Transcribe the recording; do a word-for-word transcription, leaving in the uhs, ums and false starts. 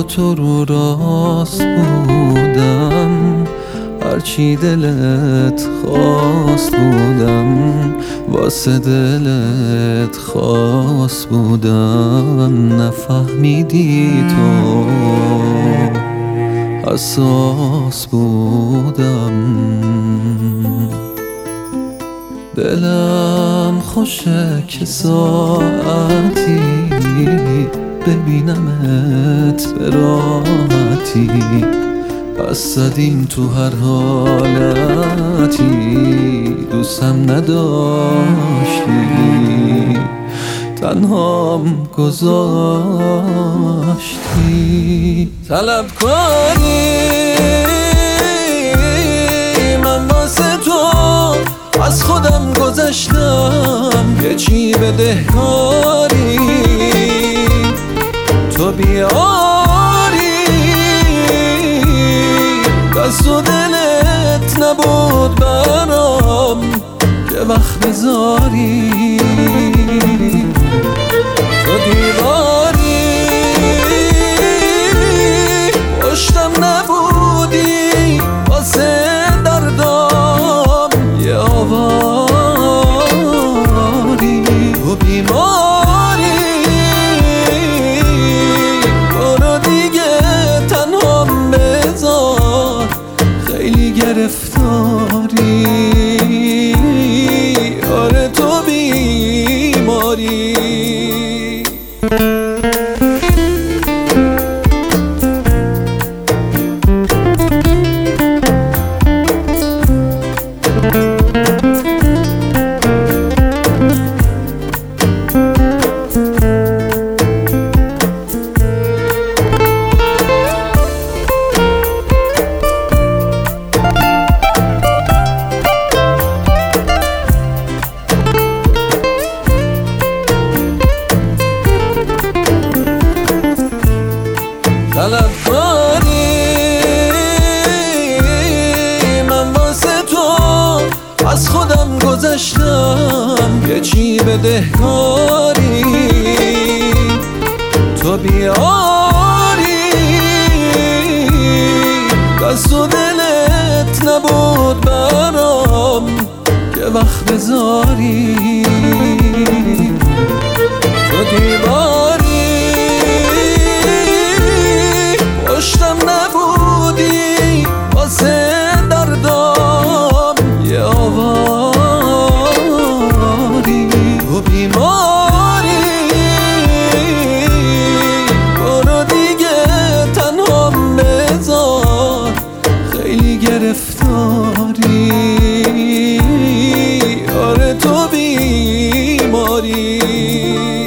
تو رو راست بودم، هرچی دلت خواست بودم، واسه دلت خواست بودم. نفهمیدی تو حساس بودم. دلم خوشه که ساعتی ببینمت به راحتی، پس زدیم تو هر حالتی، دوستم نداشتی، تنهام گذاشتی. طلب کنی من واسه تو از خودم گذشتم، یه چی بدهکاری تو بیاری، دست و دلت نبود برام که وقت بذاری. تو دیواری پشتم نبودی، واسه دردام یه آواری. تو بیماری برو دیگه تنهام بذار، خیلی گرفتاری. آره تو بیماری. طلب کنی من واسه تو از خودم گذشتم، یه چی بدهکاری تو بیاری، دست و دلت نبود برام که وقت بذاری. تو دیواری پشتم نبودی، واسه دردام یه آواری. تو بیماری برو دیگه تنهام بذار، خیلی گرفتاری. آره تو بیماری.